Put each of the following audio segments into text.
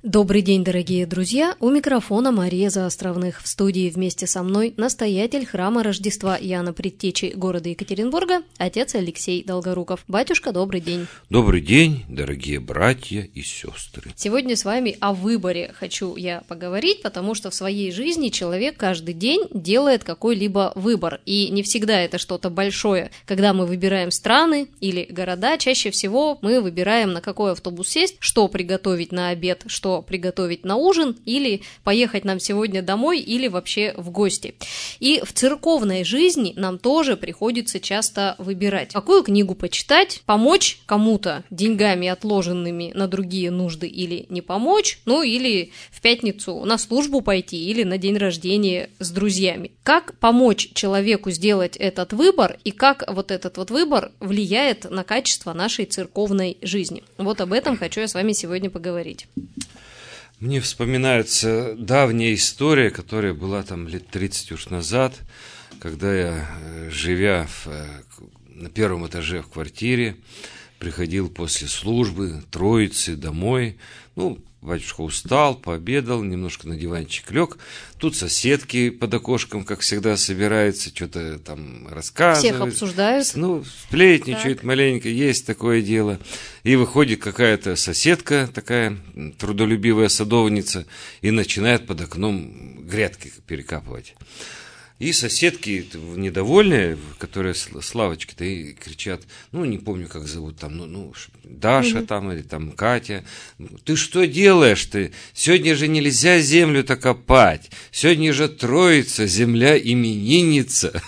Добрый день, дорогие друзья! У микрофона Мария Заостровных. В студии вместе со мной настоятель храма Рождества Иоанна Предтечи города Екатеринбурга, отец Алексей Долгоруков. Батюшка, добрый день! Добрый день, дорогие братья и сестры! Сегодня с вами о выборе хочу я поговорить, потому что в своей жизни человек каждый день делает какой-либо выбор. И не всегда это что-то большое. Когда мы выбираем страны или города, чаще всего мы выбираем, на какой автобус сесть, что приготовить на обед, что приготовить на ужин, или поехать нам сегодня домой, или вообще в гости. И в церковной жизни нам тоже приходится часто выбирать, какую книгу почитать, помочь кому-то деньгами, отложенными на другие нужды, или не помочь, ну или в пятницу на службу пойти, или на день рождения с друзьями. Как помочь человеку сделать этот выбор, и как вот этот вот выбор влияет на качество нашей церковной жизни? Вот об этом хочу я с вами сегодня поговорить. Мне вспоминается давняя история, которая была там лет 30 уж назад, когда я, живя на первом этаже в квартире, приходил после службы Троицы домой. Батюшка устал, пообедал, немножко на диванчик лег. Тут соседки под окошком, как всегда, собираются, что-то там рассказывают. Всех обсуждают. Сплетничают маленько, есть такое дело. И выходит какая-то соседка, такая трудолюбивая садовница, и начинает под окном грядки перекапывать. И соседки недовольные, которые с лавочки-то, и кричат, не помню, как зовут там, Даша там или там Катя. Ты что делаешь ты? Сегодня же нельзя землю-то копать. Сегодня же Троица, земля именинница.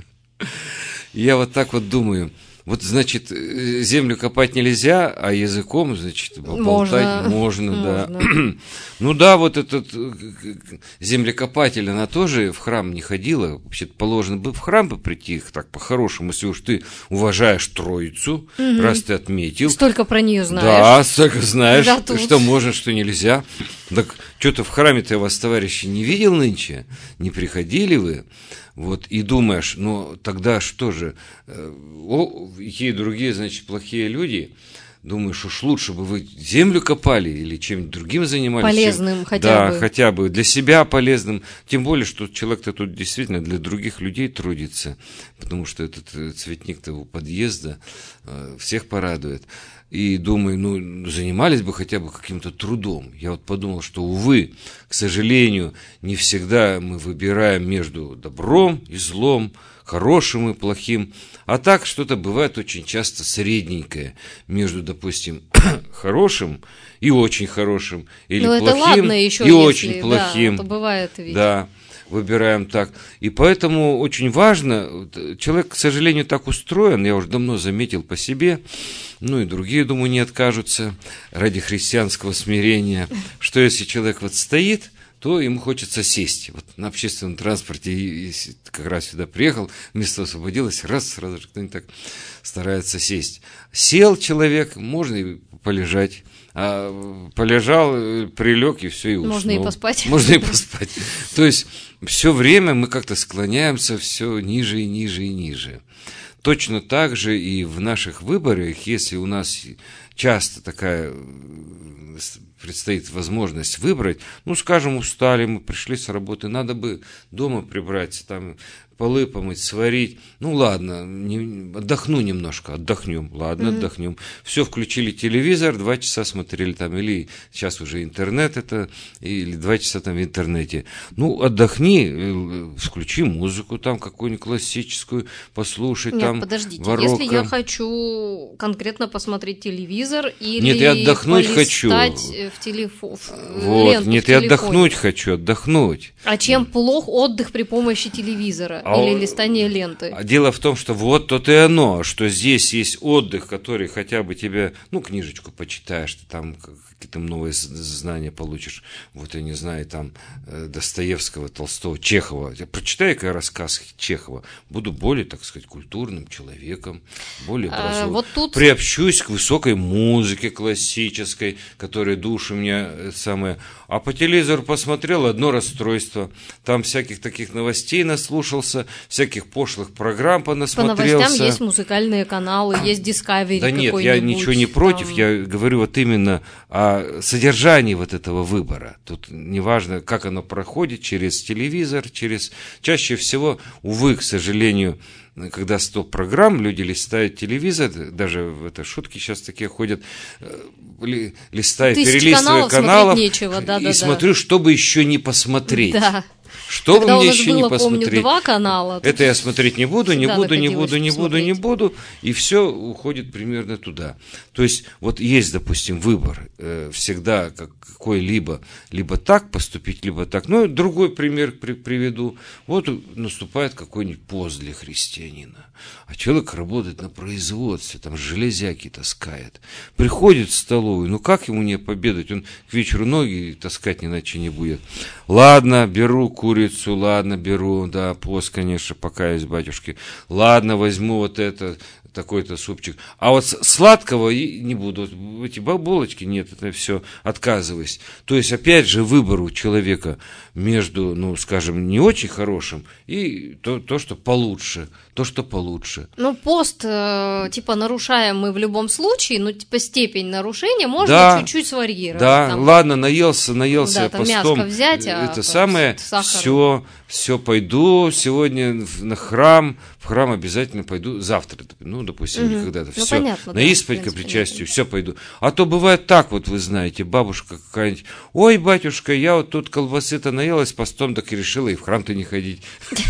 Я вот так вот думаю. Вот, значит, землю копать нельзя, а языком, значит, болтать можно. Да. Вот этот землекопатель, она тоже в храм не ходила. Вообще-то положено бы в храм бы прийти, так по-хорошему, если уж ты уважаешь Троицу, раз ты отметил. Столько про нее знаешь. Да, столько знаешь, что можно, что нельзя. Так что-то в храме-то я вас, товарищи, не видел нынче? Не приходили вы? Вот, и думаешь, тогда что же, и другие, значит, плохие люди, думаешь, уж лучше бы вы землю копали или чем-нибудь другим занимались. Полезным хотя бы. Да, хотя бы для себя полезным. Тем более, что человек-то тут действительно для других людей трудится, потому что этот цветник-то у подъезда всех порадует. И думаю, занимались бы хотя бы каким-то трудом. Я вот подумал, что, увы, к сожалению, не всегда мы выбираем между добром и злом, хорошим и плохим. А так что-то бывает очень часто средненькое между, допустим, хорошим и очень хорошим, или плохим это ладно еще, и очень плохим. Да, это бывает ведь. Да. Выбираем так. И поэтому очень важно, человек, к сожалению, так устроен, я уже давно заметил по себе, и другие, думаю, не откажутся ради христианского смирения, что если человек вот стоит, то ему хочется сесть. Вот на общественном транспорте, если как раз сюда приехал, место освободилось, сразу же кто-нибудь так старается сесть. Сел человек, можно и полежать. Полежал, прилег, и все, и уснул. Можно и поспать. Можно и поспать. То есть все время мы как-то склоняемся все ниже и ниже и ниже. Точно так же и в наших выборах, если у нас часто такая предстоит возможность выбрать, скажем, устали, мы пришли с работы, надо бы дома прибрать, там полы помыть, сварить. Ладно, отдохну немножко, отдохнем. Ладно, отдохнем. Все, включили телевизор, 2 часа смотрели там, или сейчас уже интернет это, или 2 часа там в интернете. Отдохни, включи музыку там какую-нибудь классическую, послушай. Нет, там подождите, барокко. Если я хочу конкретно посмотреть телевизор или нет, я отдохнуть хочу. в телефон, нет, я отдохнуть хочу, отдохнуть. А чем плох отдых при помощи телевизора? Или листание ленты. Дело в том, что вот то-то и оно, что здесь есть отдых, который хотя бы тебе, книжечку почитаешь, ты там какие-то новые знания получишь. Вот я не знаю, там Достоевского, Толстого, Чехова. Я прочитаю-ка рассказ Чехова, буду более, так сказать, культурным человеком, более образованным. Вот тут... Приобщусь к высокой музыке классической, которая душу душ у меня самое. А по телевизору посмотрел, одно расстройство. Там всяких таких новостей наслушался, всяких пошлых программ понасмотрелся. По новостям есть музыкальные каналы, есть Discovery да нет, какой-нибудь. я ничего не против, я говорю вот именно о содержании вот этого выбора. Тут неважно, как оно проходит, через телевизор, Чаще всего, увы, к сожалению, когда 100 программ, люди листают телевизор, даже в это шутки сейчас такие ходят, листают, перелистывают каналов, нечего, и смотрю, чтобы еще не посмотреть. Да. Чтобы Когда мне у нас еще было, не посмотреть. Помню, 2 канала. Это я смотреть не буду, не буду, и все уходит примерно туда. То есть, вот есть, допустим, выбор всегда какой-либо, либо так поступить, либо так. Ну, другой пример приведу. Вот наступает какой-нибудь пост для христианина, а человек работает на производстве, там железяки таскает. Приходит в столовую, ну как ему не пообедать? Он к вечеру ноги таскать иначе не будет. Ладно, беру курицу, ладно, беру, да, пост, конечно, покаюсь, батюшки. Ладно, возьму вот это, такой-то супчик. А вот сладкого и не буду. Эти булочки, нет, это все, отказываюсь. То есть, опять же, выбор у человека между, ну, скажем, не очень хорошим и то, что получше. Ну, пост, типа, нарушаем мы в любом случае, но, типа, степень нарушения можно чуть-чуть сварьировать. Да, там, ладно, наелся да, постом. Мяско взять, это самое, все, пойду сегодня в храм обязательно пойду завтра, ну, допустим, или когда-то, все, понятно, на исповедь к причастию, все пойду. А то бывает так, вот вы знаете, бабушка какая-нибудь, ой, батюшка, я вот тут колбасы-то наелась постом, так и решила и в храм-то не ходить.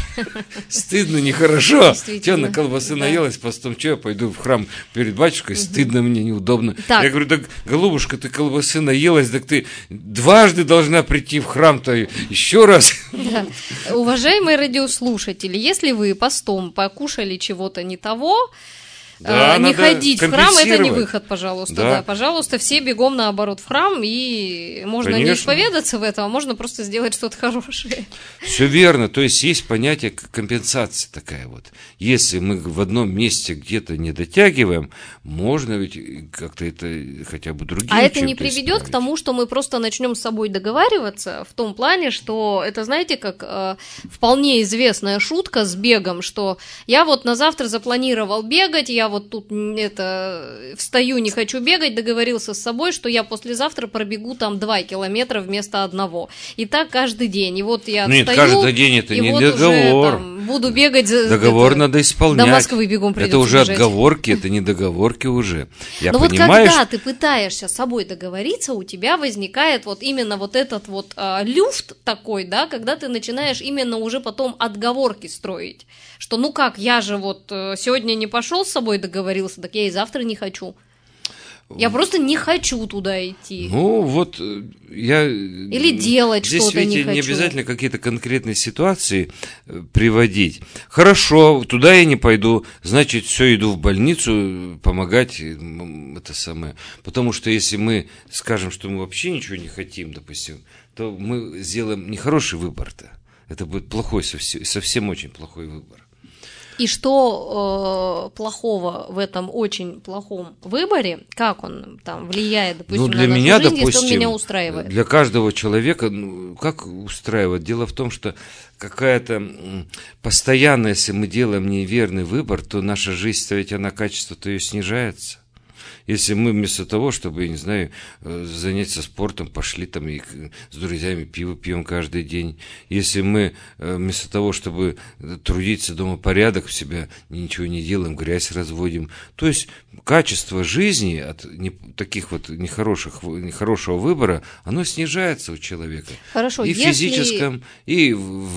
Стыдно, нехорошо. Че, на колбасы наелась постом, че, я пойду в храм перед батюшкой, стыдно мне, неудобно. Я говорю, так, голубушка, ты колбасы наелась, так ты дважды должна прийти в храм-то еще раз. Уважаемые радиослушатели, если вы постом покушали чего-то не того, не ходить в храм, это не выход, пожалуйста. Да, пожалуйста, все бегом наоборот в храм, и можно не исповедаться в этом, а можно просто сделать что-то хорошее. Все верно, то есть понятие компенсации такая вот. Если мы в одном месте где-то не дотягиваем, можно ведь как-то это хотя бы другим чем-то это не приведет к тому, что мы просто начнем с собой договариваться в том плане, что это, знаете, как вполне известная шутка с бегом, что я вот на завтра запланировал бегать, я вот тут встаю, не хочу бегать, договорился с собой, что я послезавтра пробегу там 2 километра вместо 1. И так каждый день. И вот я встаю, каждый день это не вот договор. Уже, буду бегать. Договор надо исполнять. До Москвы бегом придется это уже бежать. Отговорки, это не договорки уже. Но вот когда ты пытаешься с собой договориться, у тебя возникает вот именно вот этот вот люфт такой, да, когда ты начинаешь именно уже потом отговорки строить. Что ну как, я же вот сегодня не пошел с собой договорился, так я и завтра не хочу. Я просто не хочу туда идти. Ну, вот я... Или делать здесь, что-то видите, не хочу. Не обязательно какие-то конкретные ситуации приводить. Хорошо, туда я не пойду, значит, все, иду в больницу помогать, это самое. Потому что если мы скажем, что мы вообще ничего не хотим, допустим, то мы сделаем нехороший выбор-то. Это будет плохой, совсем очень плохой выбор. И что плохого в этом очень плохом выборе, как он там влияет, допустим, для на нашу меня, жизнь, допустим, если он меня устраивает? Для каждого человека, как устраивает? Дело в том, что какая-то постоянно, если мы делаем неверный выбор, то наша жизнь, ведь она, качество-то ее снижается. Если мы вместо того, чтобы, я не знаю, заняться спортом, пошли там и с друзьями пиво пьем каждый день. Если мы вместо того, чтобы трудиться дома, порядок в себя, ничего не делаем, грязь разводим. То есть качество жизни от таких вот нехорошего выбора, оно снижается у человека. Хорошо, и в физическом, и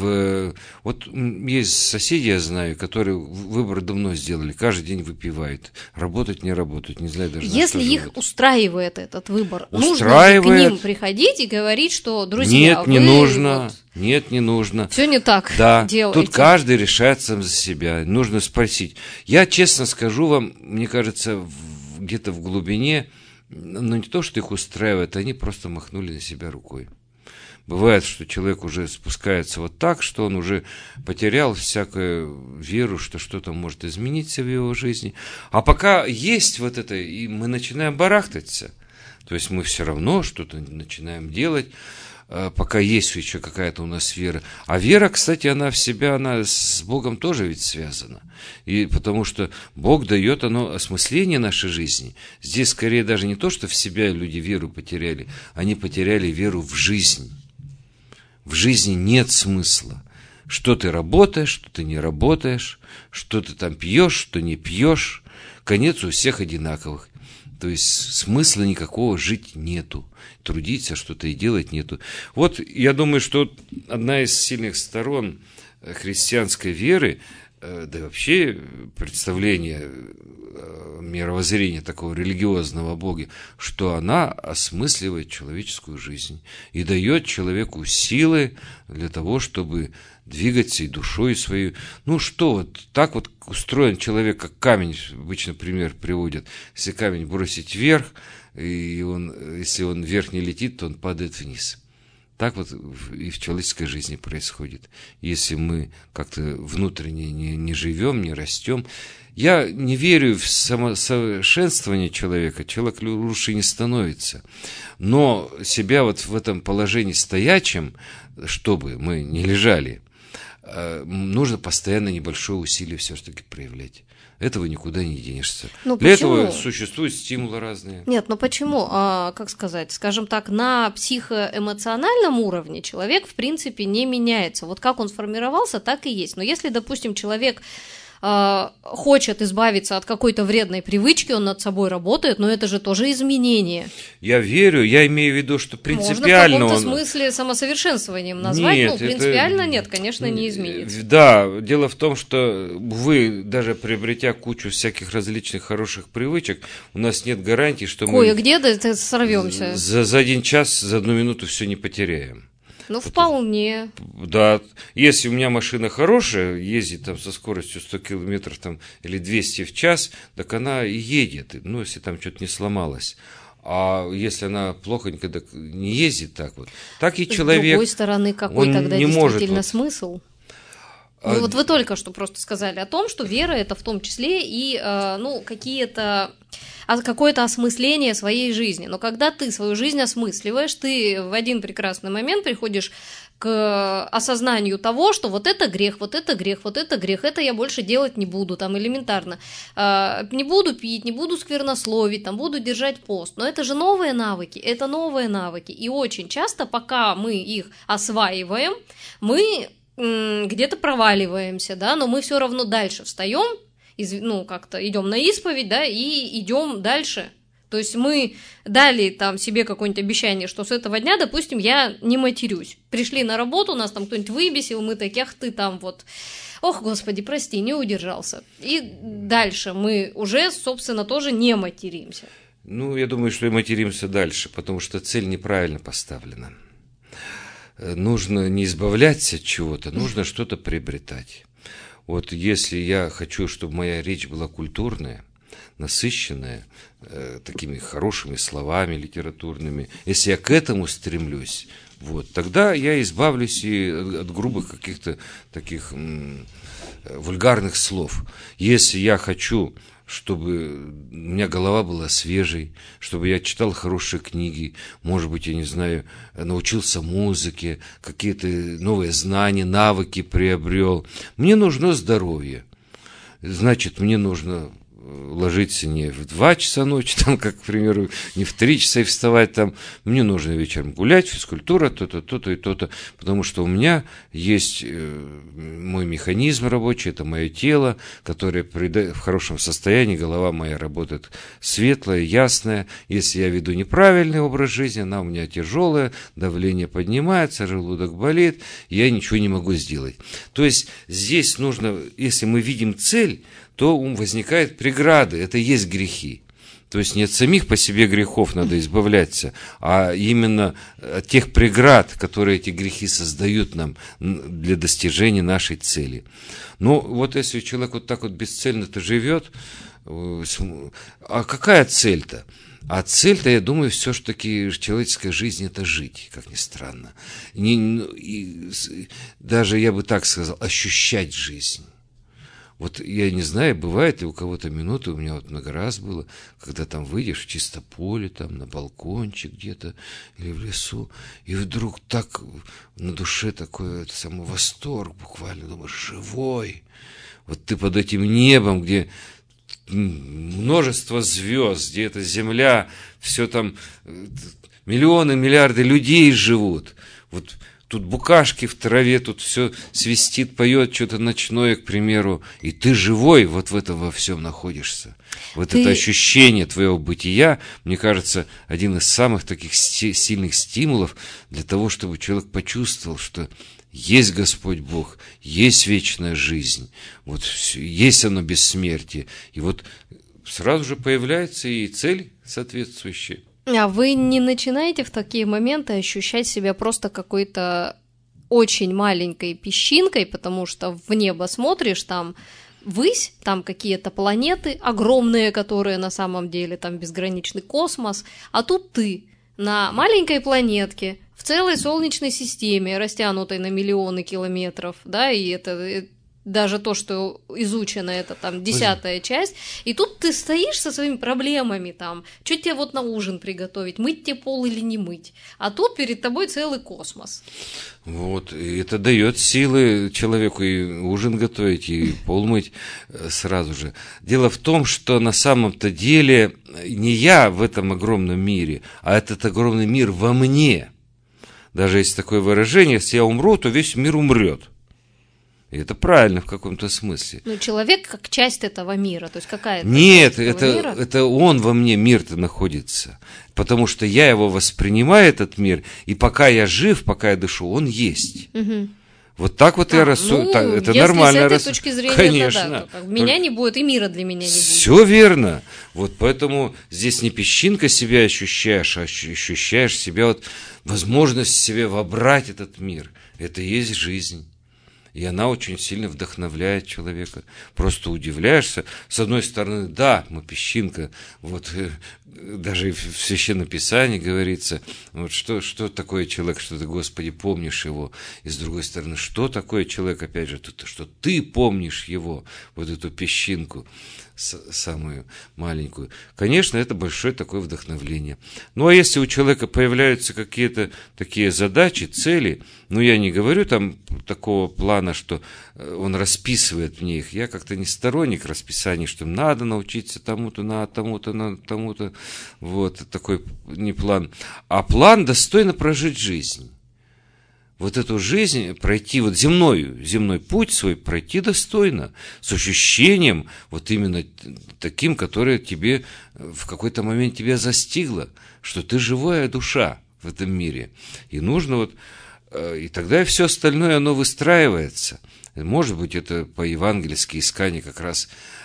вот есть соседи, я знаю, которые выбор давно сделали, каждый день выпивают, работать, не работать, не знаю даже. Если их устраивает этот выбор, нужно ли к ним приходить и говорить, что, друзья, нет, не нужно. Вот... Нет, не нужно. Все не так делаете. Тут каждый решает сам за себя. Нужно спросить. Я честно скажу вам, мне кажется, где-то в глубине, но не то, что их устраивает, они просто махнули на себя рукой. Бывает, что человек уже спускается вот так, что он уже потерял всякую веру, что что-то может измениться в его жизни. А пока есть вот это, и мы начинаем барахтаться. То есть мы все равно что-то начинаем делать, пока есть еще какая-то у нас вера. А вера, кстати, она с Богом тоже ведь связана. И потому что Бог дает осмысление нашей жизни. Здесь скорее даже не то, что в себя люди веру потеряли, они потеряли веру в жизнь. В жизни нет смысла. Что ты работаешь, что ты не работаешь, что ты там пьешь, что не пьешь. Конец у всех одинаковых. То есть смысла никакого жить нету. Трудиться, что-то и делать нету. Вот я думаю, что одна из сильных сторон христианской веры, да и вообще представления, мировоззрения такого религиозного Бога, что она осмысливает человеческую жизнь и дает человеку силы для того, чтобы двигаться и душой свою. Ну что, вот так вот устроен человек, как камень, обычно пример приводят. Если камень бросить вверх, если он вверх не летит, то он падает вниз. Так вот и в человеческой жизни происходит. Если мы как-то внутренне не живем, не растем. Я не верю в самосовершенствование человека. Человек лучше не становится. Но себя вот в этом положении стоячем, чтобы мы не лежали, нужно постоянно небольшое усилие все-таки проявлять. Этого никуда не денешься. Для этого существуют стимулы разные. Нет, почему? Как сказать? Скажем так, на психоэмоциональном уровне человек, в принципе, не меняется. Вот как он сформировался, так и есть. Но если, допустим, человек хочет избавиться от какой-то вредной привычки, он над собой работает, но это же тоже изменение. Я верю, я имею в виду, что принципиально... Можно в каком-то смысле самосовершенствованием назвать, нет, принципиально нет, конечно, не изменится. Да, дело в том, что вы, даже приобретя кучу всяких различных хороших привычек, у нас нет гарантии, что мы... Кое-где сорвемся. За 1 час, за 1 минуту все не потеряем. Вполне. Да, если у меня машина хорошая, ездит там со скоростью 100 километров там, или 200 в час, так она и едет, если там что-то не сломалось. А если она плохонько не ездит так вот, так и человек... С другой стороны, какой тогда действительно смысл? Вот вы только что просто сказали о том, что вера – это в том числе и какое-то осмысление своей жизни. Но когда ты свою жизнь осмысливаешь, ты в один прекрасный момент приходишь к осознанию того, что вот это грех, вот это грех, вот это грех, это я больше делать не буду, там элементарно. Не буду пить, не буду сквернословить, там буду держать пост. Но это же новые навыки, это новые навыки. И очень часто, пока мы их осваиваем, мы где-то проваливаемся, да, но мы все равно дальше встаем, как-то идем на исповедь, да, и идем дальше. То есть мы дали там себе какое-нибудь обещание, что с этого дня, допустим, я не матерюсь. Пришли на работу, нас там кто-нибудь выбесил, мы такие, ах ты там вот, ох, господи, прости, не удержался. И дальше мы уже, собственно, тоже не материмся. Я думаю, что и материмся дальше, потому что цель неправильно поставлена. Нужно не избавляться от чего-то, нужно что-то приобретать. Вот если я хочу, чтобы моя речь была культурная, насыщенная, такими хорошими словами литературными, если я к этому стремлюсь, тогда я избавлюсь и от грубых каких-то таких вульгарных слов. Если я хочу, чтобы у меня голова была свежей, чтобы я читал хорошие книги, может быть, я не знаю, научился музыке, какие-то новые знания, навыки приобрел. Мне нужно здоровье. Значит, мне нужно ложиться не в 2 часа ночи, там, как, к примеру, не в 3 часа и вставать там. Мне нужно вечером гулять, физкультура, то-то, то-то и то-то, потому что у меня есть мой механизм рабочий, это мое тело, которое в хорошем состоянии, голова моя работает светлая, ясная. Если я веду неправильный образ жизни, она у меня тяжелая, давление поднимается, желудок болит, я ничего не могу сделать. То есть здесь нужно, если мы видим цель, то возникают преграды, это и есть грехи. То есть не от самих по себе грехов надо избавляться, а именно от тех преград, которые эти грехи создают нам для достижения нашей цели. Если человек вот так вот бесцельно-то живет, а какая цель-то? А цель-то, я думаю, все-таки человеческая жизнь – это жить, как ни странно. Даже, я бы так сказал, ощущать жизнь. Вот я не знаю, бывает ли у кого-то минуты, у меня вот много раз было, когда там выйдешь в чисто поле, там на балкончик где-то или в лесу, и вдруг так на душе такой самый восторг буквально, думаешь, живой. Вот ты под этим небом, где множество звезд, где эта земля, все там, миллионы, миллиарды людей живут. Вот тут букашки в траве, тут все свистит, поет что-то ночное, к примеру, и ты живой вот в этом во всем находишься. Вот это ощущение твоего бытия, мне кажется, один из самых таких сильных стимулов для того, чтобы человек почувствовал, что есть Господь Бог, есть вечная жизнь, вот есть оно бессмертие. И вот сразу же появляется и цель соответствующая. А вы не начинаете в такие моменты ощущать себя просто какой-то очень маленькой песчинкой, потому что в небо смотришь, там ввысь, там какие-то планеты огромные, которые на самом деле там безграничный космос, а тут ты на маленькой планетке, в целой Солнечной системе, растянутой на миллионы километров, да, и это даже то, что изучено, это там 10-я часть, и тут ты стоишь со своими проблемами, там, что тебе вот на ужин приготовить, мыть тебе пол или не мыть, а тут перед тобой целый космос. Вот, и это дает силы человеку и ужин готовить, и пол мыть сразу же. Дело в том, что на самом-то деле не я в этом огромном мире, а этот огромный мир во мне. Даже есть такое выражение, если я умру, то весь мир умрет. И это правильно в каком-то смысле. Ну, человек как часть этого мира, то есть какая-то Нет, часть этого мира? это он во мне, мир-то находится. Потому что я его воспринимаю, этот мир, и пока я жив, пока я дышу, он есть. Угу. Вот так вот я рассуждаю. Ну, это нормально. Если с этой точки зрения, конечно. то да, меня не будет, и мира для меня не будет. Все верно. Вот поэтому здесь не песчинка себя ощущаешь, а ощущаешь себя, вот, возможность себе вобрать этот мир. Это и есть жизнь. И она очень сильно вдохновляет человека. Просто удивляешься. С одной стороны, да, мы песчинка. Вот даже в Священном Писании говорится, вот что такое человек, что ты, Господи, помнишь его. И с другой стороны, что такое человек, опять же, что ты помнишь его, вот эту песчинку самую маленькую. Конечно, это большое такое вдохновление. Ну, а если у человека появляются какие-то такие задачи, цели, ну, я не говорю там такого плана, что он расписывает мне их. Я как-то не сторонник расписаний, что надо научиться тому-то, тому-то. Вот, такой не план. А план достойно прожить жизнь. Вот эту жизнь пройти, вот земной путь свой пройти достойно, с ощущением вот именно таким, которое тебе в какой-то момент тебя застигло, что ты живая душа в этом мире. И нужно вот, и тогда все остальное, оно выстраивается. Может быть, это по-евангельски искание как раз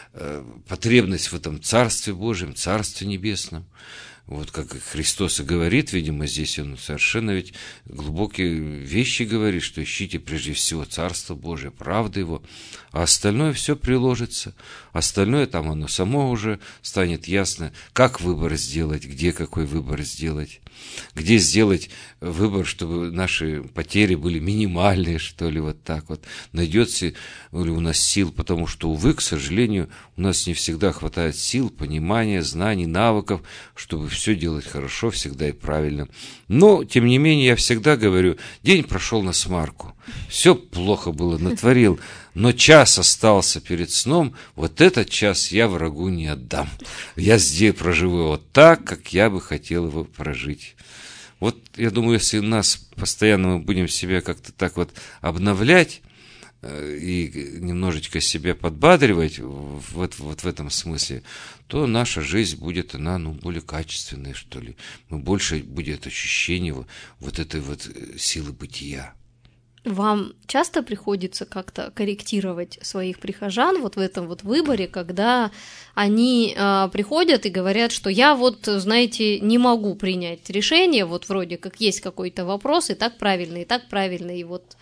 потребность в этом Царстве Божьем, Царстве Небесном. Вот как Христос и говорит, видимо, здесь он совершенно ведь глубокие вещи говорит, что ищите прежде всего Царство Божие, правду Его, а остальное все приложится. Остальное там оно само уже станет ясно, как выбор сделать, где какой выбор сделать, где сделать выбор, чтобы наши потери были минимальные, что ли, вот так вот. Найдется ли у нас сил, потому что, увы, к сожалению, у нас не всегда хватает сил, понимания, знаний, навыков, чтобы все делать хорошо, всегда и правильно. Но, тем не менее, я всегда говорю, день прошел на смарку, все плохо было, натворил, но час остался перед сном, вот этот час я врагу не отдам. Я здесь проживу его так, как я бы хотел его прожить. Вот, я думаю, если нас постоянно мы будем себя как-то так вот обновлять и немножечко себя подбадривать вот в этом смысле, то наша жизнь будет, она, более качественная, что ли. Больше будет ощущение вот этой вот силы бытия. Вам часто приходится как-то корректировать своих прихожан вот в этом вот выборе, когда они приходят и говорят, что я вот, знаете, не могу принять решение, вот вроде как есть какой-то вопрос, и так правильно, и вот...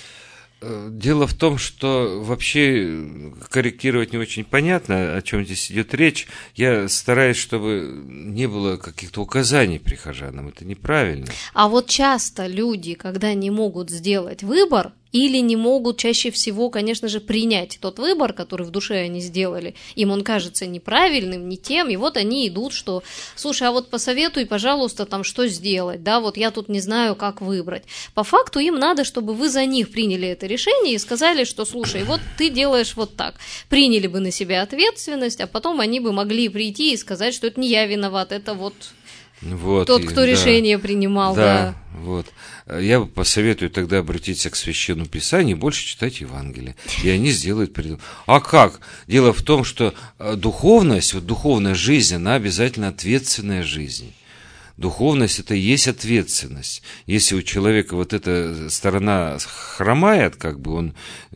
Дело в том, что вообще корректировать не очень понятно, о чем здесь идет речь. Я стараюсь, чтобы не было каких-то указаний прихожанам. Это неправильно. А вот часто люди, когда не могут сделать выбор, или не могут чаще всего, конечно же, принять тот выбор, который в душе они сделали. Им он кажется неправильным, не тем, и вот они идут, что, слушай, а вот посоветуй, пожалуйста, там, что сделать, да, вот я тут не знаю, как выбрать. По факту им надо, чтобы вы за них приняли это решение и сказали, что, слушай, вот ты делаешь вот так. Приняли бы на себя ответственность, а потом они бы могли прийти и сказать, что это не я виноват, это вот... Тот, кто решение принимал, да. Вот. Я посоветую тогда обратиться к Священному Писанию и больше читать Евангелие. И они сделают предел. А как? Дело в том, что духовность, вот духовная жизнь, она обязательно ответственная жизнь. Духовность – это и есть ответственность. Если у человека вот эта сторона хромает, как бы он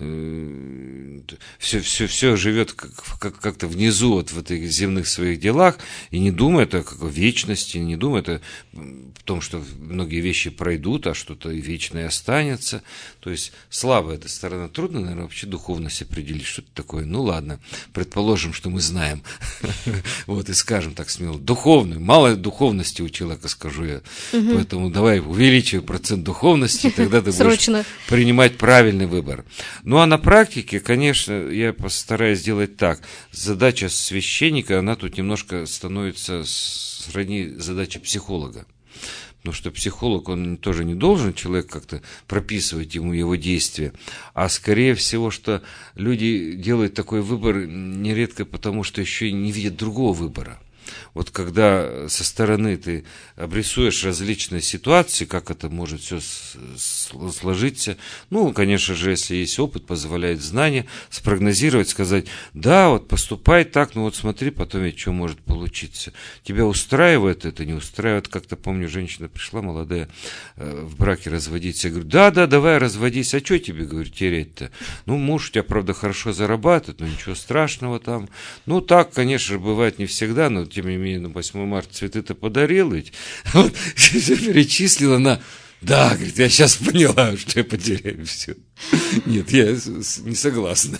все живет как-то внизу вот в этих земных своих делах и не думает о вечности, не думает о том, что многие вещи пройдут, а что-то вечное останется. То есть слабая эта сторона. Трудно, наверное, вообще духовность определить, что это такое. Ну ладно, предположим, что мы знаем. Вот и скажем так смело. Духовную, мало духовности у человека, скажу я. Поэтому давай увеличивай процент духовности, и тогда ты будешь принимать правильный выбор. Ну, а на практике, конечно, я постараюсь сделать так. Задача священника, она тут немножко становится сродни задаче психолога. Потому что психолог, он тоже не должен человек как-то прописывать ему его действия, а скорее всего, что люди делают такой выбор нередко потому, что еще не видят другого выбора. Вот когда со стороны ты обрисуешь различные ситуации, как это может все сложиться, ну, конечно же, если есть опыт, позволяет знания, спрогнозировать, сказать, да, вот поступай так, ну вот смотри, потом ведь что может получиться. Тебя устраивает это, не устраивает. Как-то помню, женщина пришла молодая в браке разводиться. Я говорю, да, давай разводись, а что тебе, говорю, терять-то? Ну, муж у тебя, правда, хорошо зарабатывает, но ничего страшного там. Ну, так, конечно, бывает не всегда, но тем не менее, на 8 марта цветы-то подарил, ведь вот, все перечислила, она, да, говорит, я сейчас поняла, что я потеряю все. Нет, я не согласна.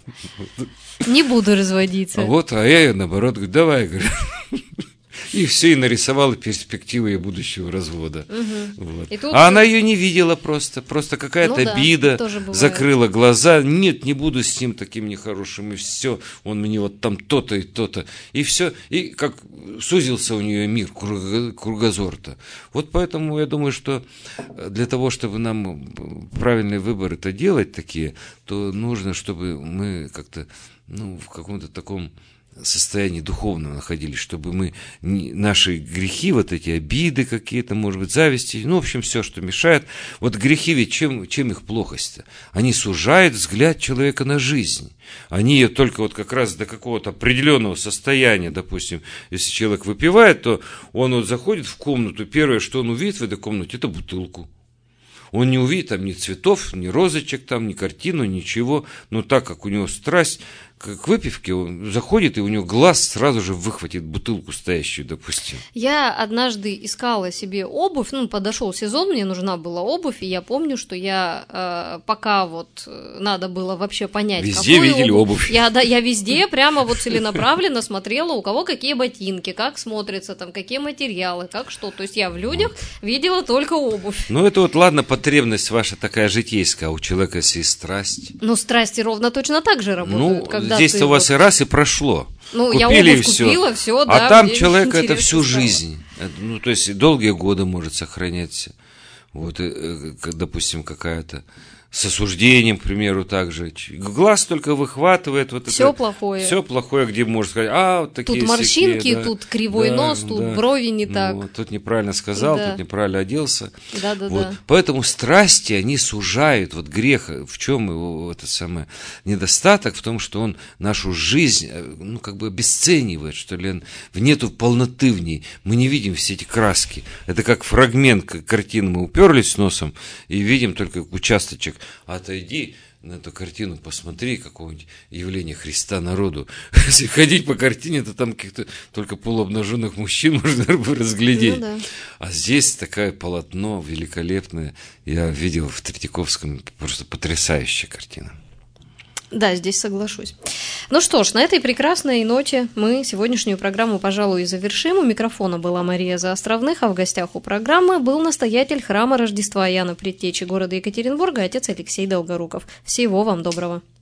Не буду разводиться. А я ее, наоборот, говорю, давай, говорю. И все, и нарисовала перспективы ее будущего развода. Вот. Тут... А она ее не видела просто какая-то обида, закрыла глаза. Нет, не буду с ним таким нехорошим, и все, он мне вот там то-то и то-то. И все, и как сузился у нее мир, кругозор-то. Вот поэтому я думаю, что для того, чтобы нам правильные выборы-то делать такие, то нужно, чтобы мы как-то, в каком-то таком состоянии духовном находились, чтобы мы наши грехи, вот эти обиды какие-то, может быть, зависти, в общем, все, что мешает. Вот грехи, ведь чем их плохость-то? Они сужают взгляд человека на жизнь. Они ее только вот как раз до какого-то определенного состояния, допустим, если человек выпивает, то он вот заходит в комнату, первое, что он увидит в этой комнате, это бутылку. Он не увидит там ни цветов, ни розочек, там, ни картину, ничего, но так как у него страсть к выпивке, он заходит, и у него глаз сразу же выхватит бутылку стоящую, допустим. Я однажды искала себе обувь, подошел сезон, мне нужна была обувь, и я помню, что я пока вот надо было вообще понять, везде какую видели обувь. Я везде прямо вот целенаправленно смотрела, у кого какие ботинки, как смотрятся там, какие материалы, как что. То есть я в людях видела только обувь. Ну, это вот, ладно, потребность ваша такая житейская, а у человека есть и страсть. Ну, страсти ровно точно так же работают. Здесь-то у вас и раз, и прошло. Купили, я обувь купила, все, да. А там человека это всю жизнь. То есть долгие годы может сохраняться. Вот, допустим, какая-то с осуждением, к примеру, также. Глаз только выхватывает вот все это. Плохое. Все плохое, где можно сказать, вот такие тут морщинки, да, тут кривой нос, тут брови не так. Тут неправильно сказал, тут неправильно оделся. Да. Поэтому страсти, они сужают вот грех. В чем его недостаток? В том, что он нашу жизнь, обесценивает, что ли, нету полноты в ней. Мы не видим все эти краски. Это как фрагмент картины, мы уперлись носом и видим только участочек. Отойди на эту картину, посмотри, какого-нибудь явления Христа народу. Если ходить по картине, то там каких-то только полуобнаженных мужчин можно разглядеть. А здесь такое полотно великолепное. Я видел в Третьяковском, просто потрясающая картина. Да, здесь соглашусь. Ну что ж, на этой прекрасной ноте мы сегодняшнюю программу, пожалуй, и завершим. У микрофона была Мария Заостровных, а в гостях у программы был настоятель храма Рождества Иоанна Предтечи города Екатеринбурга, отец Алексей Долгоруков. Всего вам доброго.